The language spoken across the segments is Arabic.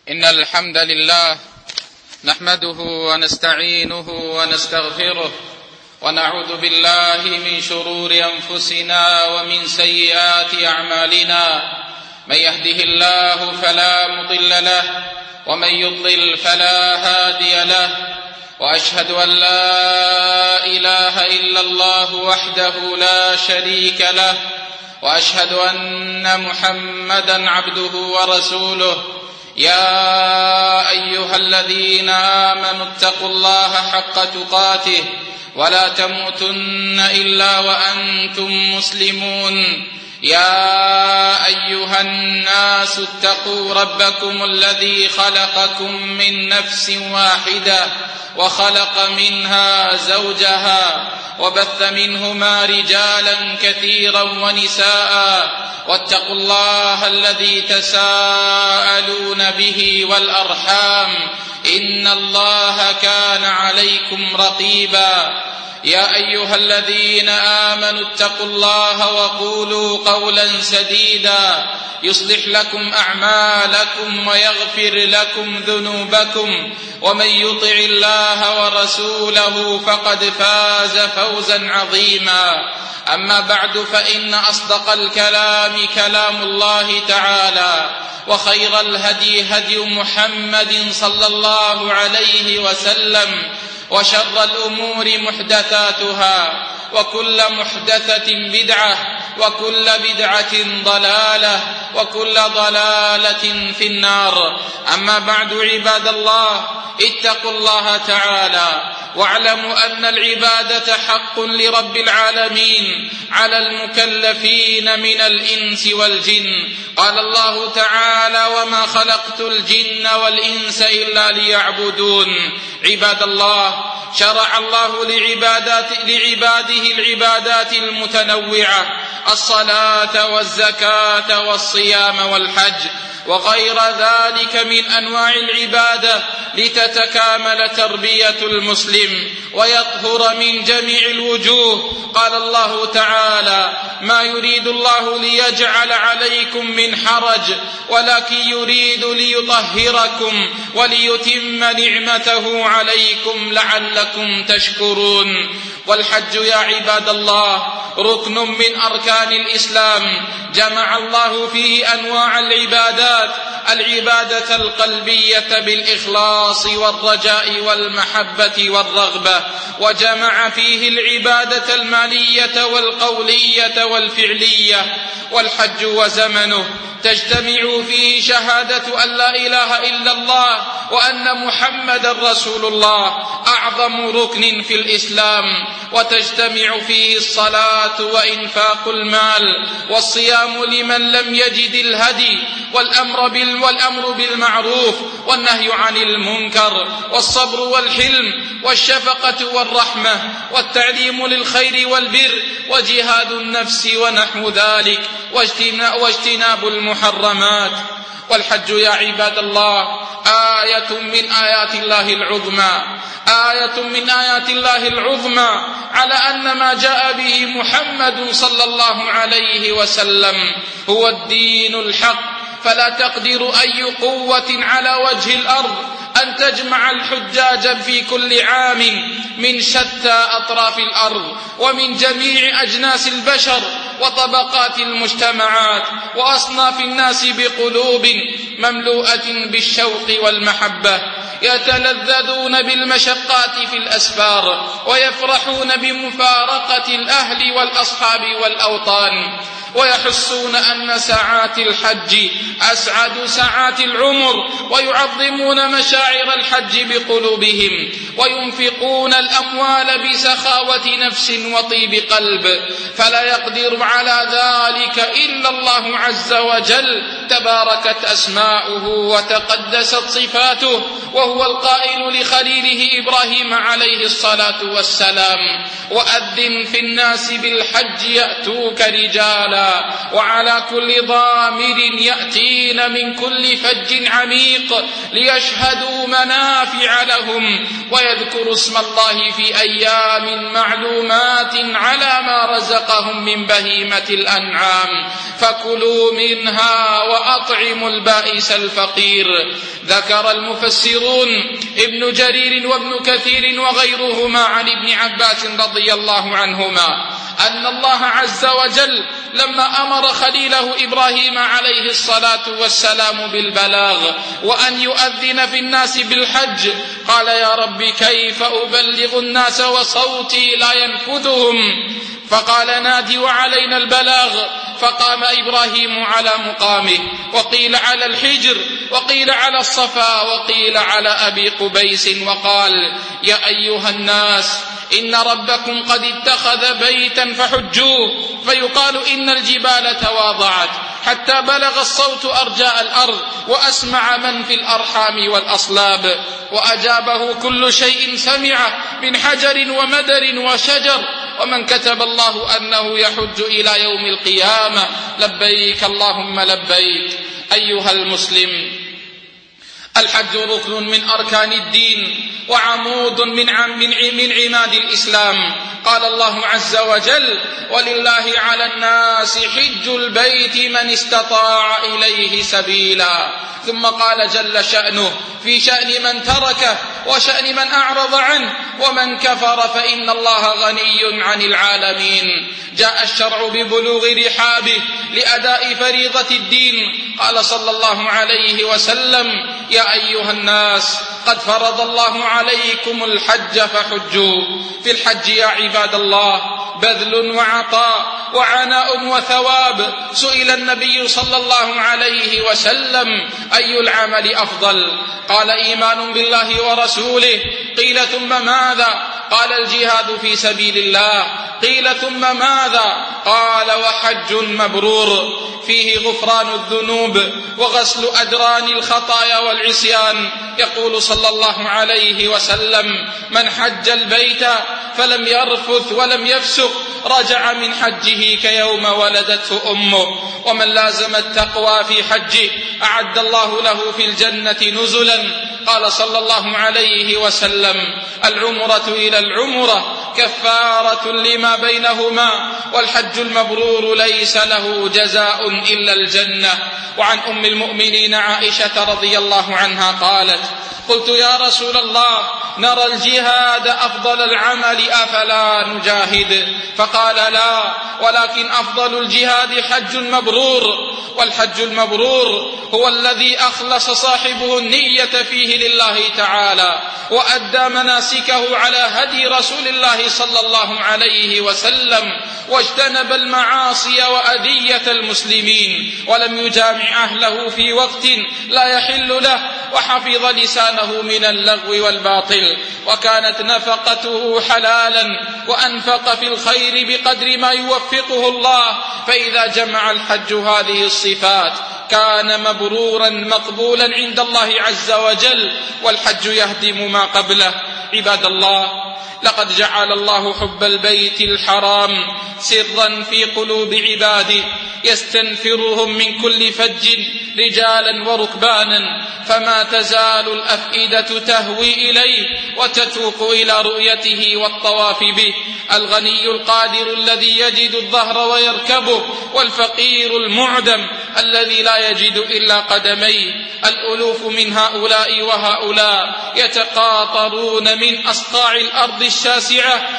إن الحمد لله نحمده ونستعينه ونستغفره ونعوذ بالله من شرور أنفسنا ومن سيئات أعمالنا. من يهده الله فلا مضل له ومن يضلل فلا هادي له، وأشهد أن لا إله إلا الله وحده لا شريك له، وأشهد أن محمدا عبده ورسوله. يا أيها الذين آمنوا اتقوا الله حق تقاته ولا تموتن إلا وأنتم مسلمون. يا أيها الناس اتقوا ربكم الذي خلقكم من نفس واحدة وخلق منها زوجها وبث منهما رجالا كثيرا ونساء، واتقوا الله الذي تساءلون به والأرحام إن الله كان عليكم رقيبا. يا أيها الذين آمنوا اتقوا الله وقولوا قولا سديدا يصلح لكم أعمالكم ويغفر لكم ذنوبكم، ومن يطع الله ورسوله فقد فاز فوزا عظيما. أما بعد، فإن أصدق الكلام كلام الله تعالى، وخير الهدي هدي محمد صلى الله عليه وسلم، وشر الأمور محدثاتها، وكل محدثة بدعة، وكل بدعة ضلالة، وكل ضلالة في النار. أما بعد، عباد الله، اتقوا الله تعالى واعلموا أن العبادة حق لرب العالمين على المكلفين من الإنس والجن. قال الله تعالى: وما خلقت الجن والإنس إلا ليعبدون. عباد الله، شرع الله لعباده العبادات المتنوعة: الصلاة والزكاة والصيام والحج وغير ذلك من أنواع العبادة لتتكامل تربية المسلم ويطهر من جميع الوجوه. قال الله تعالى: ما يريد الله ليجعل عليكم من حرج ولكن يريد ليطهركم وليتم نعمته عليكم لعلكم تشكرون. والحج يا عباد الله ركن من أركان الإسلام، جمع الله فيه أنواع العبادات: العبادة القلبية بالإخلاص والرجاء والمحبة والرغبة، وجمع فيه العبادة المالية والقولية والفعلية. والحج وزمنه تجتمع فيه شهادة أن لا إله إلا الله وأن محمدا رسول الله، أعظم ركن في الإسلام، وتجتمع فيه الصلاة وإنفاق المال والصيام لمن لم يجد الهدي، والأمر بالمعروف والنهي عن المنكر، والصبر والحلم والشفقة والرحمة، والتعليم للخير والبر، وجهاد النفس ونحو ذلك، واجتناب المحرمات. والحج يا عباد الله آية من آيات الله العظمى، آية من آيات الله العظمى على أن ما جاء به محمد صلى الله عليه وسلم هو الدين الحق. فلا تقدر أي قوة على وجه الأرض أن تجمع الحجاج في كل عام من شتى أطراف الأرض ومن جميع أجناس البشر وطبقات المجتمعات وأصناف الناس بقلوب مملوءة بالشوق والمحبة، يتلذذون بالمشقات في الأسفار ويفرحون بمفارقة الأهل والأصحاب والأوطان، ويحسون أن ساعات الحج أسعد ساعات العمر، ويعظمون مشاعر الحج بقلوبهم، وينفقون الأموال بسخاوة نفس وطيب قلب. فلا يقدر على ذلك إلا الله عز وجل، تباركت أسماؤه وتقدست صفاته، وهو القائل لخليله إبراهيم عليه الصلاة والسلام: وأذن في الناس بالحج يأتوك رجالا تعالى: وعلى كل ضامر يأتين من كل فج عميق ليشهدوا منافع لهم ويذكروا اسم الله في أيام معلومات على ما رزقهم من بهيمة الأنعام فكلوا منها وأطعموا البائس الفقير. ذكر المفسرون ابن جرير وابن كثير وغيرهما عن ابن عباس رضي الله عنهما أن الله عز وجل لما أمر خليله إبراهيم عليه الصلاة والسلام بالبلاغ وأن يؤذن في الناس بالحج قال: يا رب كيف أبلغ الناس وصوتي لا ينفذهم؟ فقال: نادي وعلينا البلاغ. فقام إبراهيم على مقامه، وقيل على الحجر، وقيل على الصفا، وقيل على أبي قبيس، وقال: يا أيها الناس إن ربكم قد اتخذ بيتا فحجوه. فيقال إن الجبال تواضعت حتى بلغ الصوت أرجاء الأرض وأسمع من في الأرحام والأصلاب، وأجابه كل شيء سمعه من حجر ومدر وشجر. ومن كتب الله أنه يحج إلى يوم القيامة لبيك اللهم لبيك. أيها المسلم، الحج ركن من أركان الدين وعمود من عماد الإسلام. قال الله عز وجل: ولله على الناس حج البيت من استطاع إليه سبيلا. ثم قال جل شأنه في شأن من تركه وشأن من أعرض عنه: ومن كفر فإن الله غني عن العالمين. جاء الشرع ببلوغ رحابه لأداء فريضة الدين. قال صلى الله عليه وسلم: يا أيها الناس قد فرض الله عليكم الحج فحجوا. في الحج يا عباد الله بذل وعطاء وعناء وثواب. سئل النبي صلى الله عليه وسلم: أي العمل أفضل؟ قال: إيمان بالله ورسوله. قيل: ثم ماذا؟ قال: الجهاد في سبيل الله. قيل: ثم ماذا؟ قال: وحج مبرور فيه غفران الذنوب وغسل أدران الخطايا والعصيان. يقول صلى الله عليه وسلم: من حج البيت فلم يرفث ولم يفسق رجع من حجه كيوم ولدته أمه. ومن لازم التقوى في حجه أعد الله له في الجنة نزلا. قال صلى الله عليه وسلم: العمرة إلى العمرة كفارة لما بينهما، والحج المبرور ليس له جزاء إلا الجنة. وعن أم المؤمنين عائشة رضي الله عنها قالت: قلت: يا رسول الله، نرى الجهاد أفضل العمل أفلا نجاهد؟ فقال: لا، ولكن أفضل الجهاد حج مبرور. والحج المبرور هو الذي أخلص صاحبه النية فيه لله تعالى وأدى مناسكه على هدي رسول الله صلى الله عليه وسلم واجتنب المعاصي وأذية المسلمين ولم يجامع أهله في وقت لا يحل له وحفظ لسانه من اللغو والباطل وكانت نفقته حلالا وأنفق في الخير بقدر ما يوفقه الله. فإذا جمع الحج هذه الصفات كان مبرورا مقبولا عند الله عز وجل، والحج يهدم ما قبله. عباد الله، لقد جعل الله حب البيت الحرام سرا في قلوب عباده يستنفرهم من كل فج رجالا وركبانا، فما تزال الأفئدة تهوي إليه وتتوق إلى رؤيته والطواف به. الغني القادر الذي يجد الظهر ويركبه، والفقير المعدم الذي لا يجد إلا قدميه. الألوف من هؤلاء وهؤلاء يتقاطرون من أصقاع الأرض الشاسعة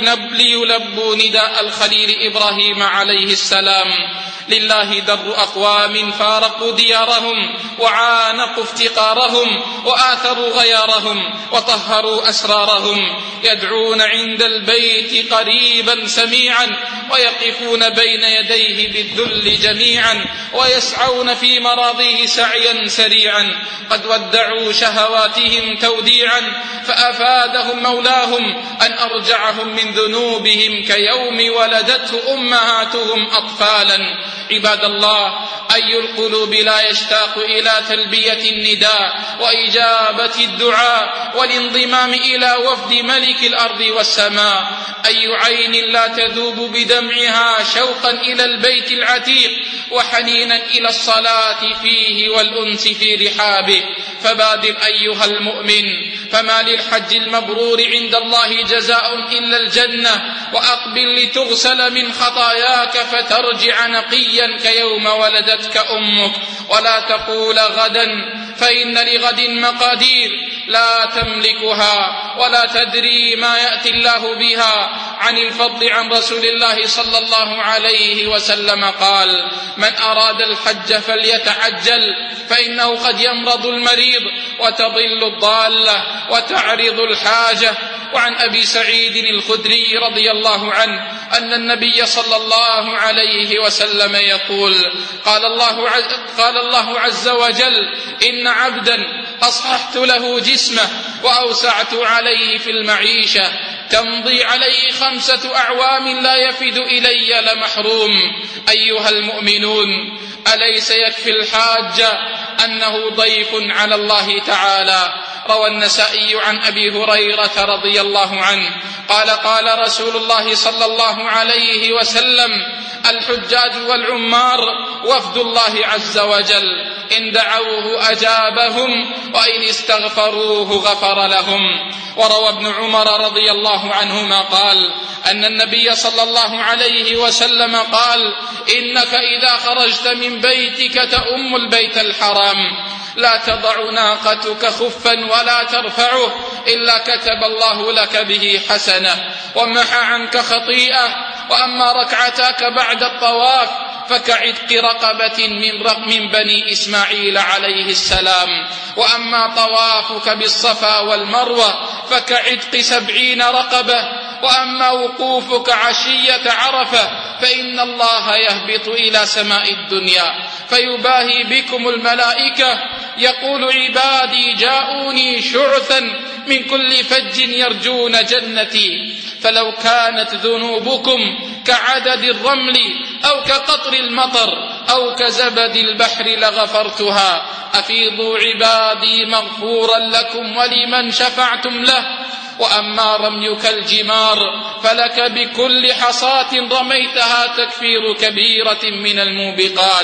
ليلبوا نداء الخليل إبراهيم عليه السلام. لله در أقوام فارقوا ديارهم وعانقوا افتقارهم وآثروا غيارهم وطهروا أسرارهم، يدعون عند البيت قريبا سميعا ويقفون بين يديه بالذل جميعا ويسعون في مراضيه سعيا سريعا. قد ودعوا شهواتهم توديعا فأفادهم مولاهم أن أرجعهم من ذنوبهم كيوم ولدته أمهاتهم أطفالا. عباد الله، وأي القلوب لا يشتاق إلى تلبية النداء وإجابة الدعاء والانضمام إلى وفد ملك الأرض والسماء؟ أي عين لا تذوب بدمعها شوقا إلى البيت العتيق وحنينا إلى الصلاة فيه والأنس في رحابه؟ فبادر أيها المؤمن، فما للحج المبرور عند الله جزاء إلا الجنة، وأقبل لتغسل من خطاياك فترجع نقيا كيوم ولدتك أمك. ولا تقول غدا، فإن لغد مقادير لا تملكها ولا تدري ما يأتي الله بها. عن الفضل عن رسول الله صلى الله عليه وسلم قال: من أراد الحج فليتعجل، فإنه قد يمرض المريض وتضل الضالة وتعرض الحاجة. وعن أبي سعيد الخدري رضي الله عنه أن النبي صلى الله عليه وسلم يقول: قال الله عز وجل: إن عبدا أصححت له جسمه وأوسعت عليه في المعيشة، تمضي عليه 5 أعوام لا يفد إلي لمحروم. أيها المؤمنون، أليس يكفي الحاج أنه ضيف على الله تعالى؟ روى النسائي عن أبي هريرة رضي الله عنه قال: قال رسول الله صلى الله عليه وسلم: الحجاج والعمار وفد الله عز وجل، إن دعوه أجابهم وإن استغفروه غفر لهم. وروى ابن عمر رضي الله عنهما قال أن النبي صلى الله عليه وسلم قال: إنك إذا خرجت من بيتك تؤم البيت الحرام لا تضع ناقتك خفا ولا ترفعه إلا كتب الله لك به حسنة ومحى عنك خطيئة. وأما ركعتك بعد الطواف فكعتق رقبة من بني إسماعيل عليه السلام. وأما طوافك بالصفا والمروة فكعتق 70 رقبة. وأما وقوفك عشية عرفة فإن الله يهبط إلى سماء الدنيا فيباهي بكم الملائكة، يقول: عبادي جاءوني شعثا من كل فج يرجون جنتي، فلو كانت ذنوبكم كعدد الرمل أو كقطر المطر أو كزبد البحر لغفرتها. أفيضوا عبادي مغفورا لكم ولمن شفعتم له. وأما رميك الجمار فلك بكل حصاة رميتها تكفير كبيرة من الموبقات.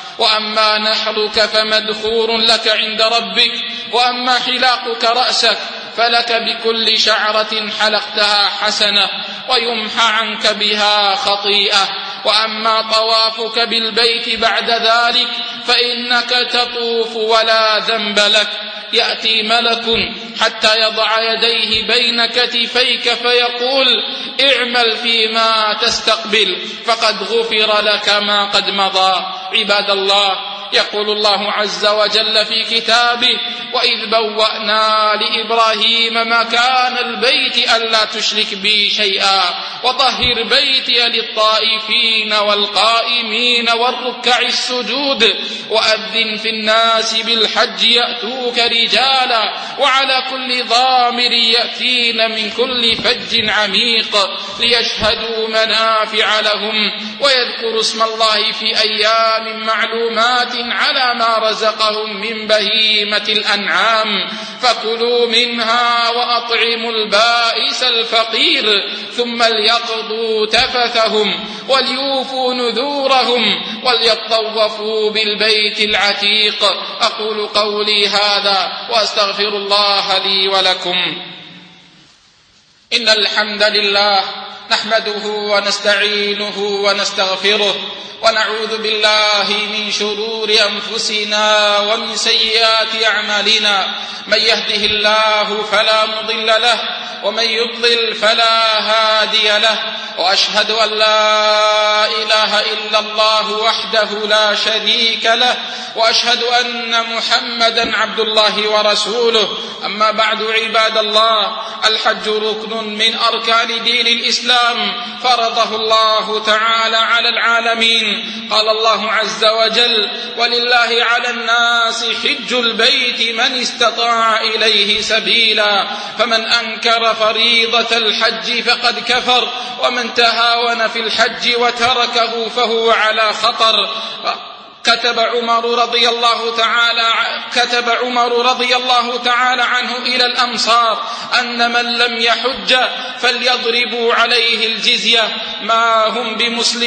وأما نحرك فمدخور لك عند ربك. وأما حلاقك رأسك فلك بكل شعرة حلقتها حسنة ويمحى عنك بها خطيئة. وأما طوافك بالبيت بعد ذلك فإنك تطوف ولا ذنب لك، يأتي ملك حتى يضع يديه بين كتفيك فيقول: اعمل فيما تستقبل فقد غفر لك ما قد مضى. عباد الله، يقول الله عز وجل في كتابه: وإذ بوأنا لإبراهيم مكان البيت ألا تشرك بي شيئا وطهر بيتي للطائفين والقائمين والركع السجود وأذن في الناس بالحج يأتوك رجالا وعلى كل ضامر يأتين من كل فج عميق ليشهدوا منافع لهم ويذكروا اسم الله في أيام معلومات على ما رزقهم من بهيمة الأنعام، فكلوا منها وأطعموا البائس الفقير ثم ليقضوا تفثهم وليوفوا نذورهم وليطوفوا بالبيت العتيق. أقول قولي هذا وأستغفر الله لي ولكم. إن الحمد لله نحمده ونستعينه ونستغفره ونعوذ بالله من شرور أنفسنا ومن سيئات أعمالنا، من يهده الله فلا مضل له ومن يضلل فلا هادي له، وأشهد أن لا إله إلا الله وحده لا شريك له، وأشهد أن محمدا عبد الله ورسوله. أما بعد، عباد الله، الحج ركن من أركان دين الإسلام فرضه الله تعالى على العالمين. قال الله عز وجل: ولله على الناس حج البيت من استطاع إليه سبيلا، فمن أنكر فريضة الحج فقد كفر، ومن تهاون في الحج وتركه فهو على خطر. كتب عمر رضي الله تعالى عنه إلى الأمصار أن من لم يحج فليضربوا عليه الجزية، ما هم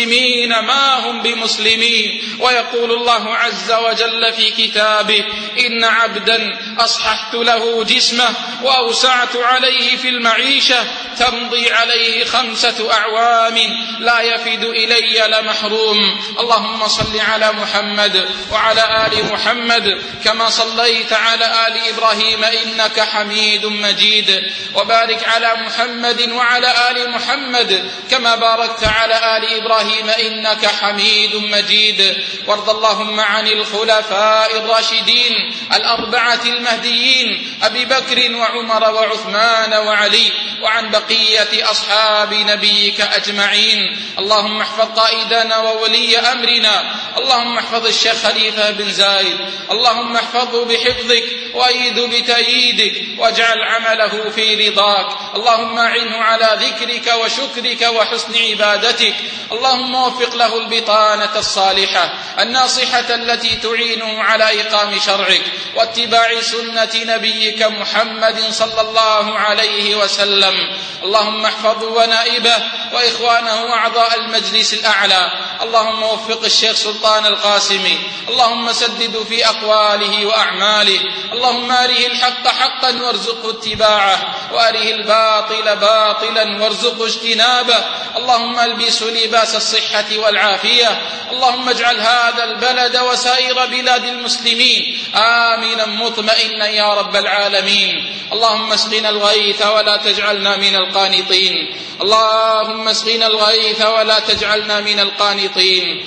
بمسلمين. ويقول الله عز وجل في كتابه: إن عبدا أصححت له جسمه وأوسعت عليه في المعيشة تمضي عليه 5 أعوام لا يفد إلي لمحروم. اللهم صل على محمد وعلى آل محمد كما صليت على آل إبراهيم إنك حميد مجيد، وبارك على محمد وعلى آل محمد كما باركت على آل إبراهيم إنك حميد مجيد. وارض اللهم عن الخلفاء الراشدين الأربعة المهديين أبي بكر وعمر وعثمان وعلي، وعن بقية أصحاب نبيك أجمعين. اللهم احفظ قائدنا وولي أمرنا، اللهم احفظ الشيخ خليفة بن زايد، اللهم احفظه بحفظك وأيده بتأييدك واجعل عمله في رضاك. اللهم أعنه على ذكرك وشكرك وحسن عبادتك. اللهم وفق له البطانة الصالحة الناصحة التي تعينه على إقام شرعك واتباع سنة نبيك محمد صلى الله عليه وسلم. اللهم احفظه ونائبه وإخوانه وأعضاء المجلس الأعلى. اللهم وفق الشيخ سلطان القاسمي، اللهم سدد في أقواله وأعماله. اللهم أره الحق حقا وارزقه اتباعه، وأره الباطل باطلا وارزقه اجتنابه. اللهم البسه لباس الصحة والعافية. اللهم اجعل هذا البلد وسائر بلاد المسلمين آمنا مطمئنا يا رب العالمين. اللهم اسقنا الغيث ولا تجعلنا من القانطين. اللهم اسقنا الغيث ولا تجعلنا من القانطين.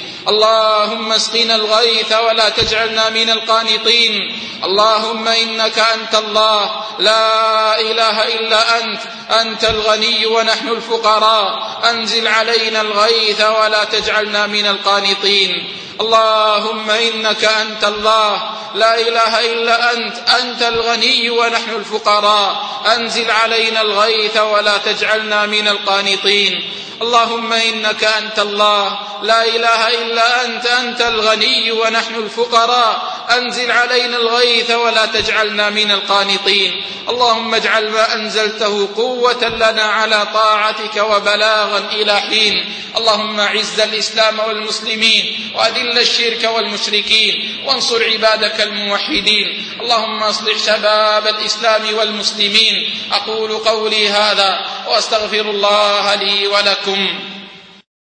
اللهم اسقنا الغيث ولا تجعلنا من القانطين. اللهم إنك أنت الله لا إله إلا أنت الغني ونحن الفقراء، أنزل علينا الغيث ولا تجعلنا من القانطين. اللهم إنك أنت الله لا إله إلا أنت الغني ونحن الفقراء، أنزل علينا الغيث ولا تجعلنا من القانطين. اللهم إنك أنت الله لا إله إلا أنت الغني ونحن الفقراء، أنزل علينا الغيث ولا تجعلنا من القانطين. اللهم اجعل ما أنزلته قوة لنا على طاعتك وبلاغا إلى حين. اللهم أعز الإسلام والمسلمين وأذل الشرك والمشركين وانصر عبادك الموحدين. اللهم أصلح شباب الإسلام والمسلمين. أقول قولي هذا وأستغفر الله لي ولكم.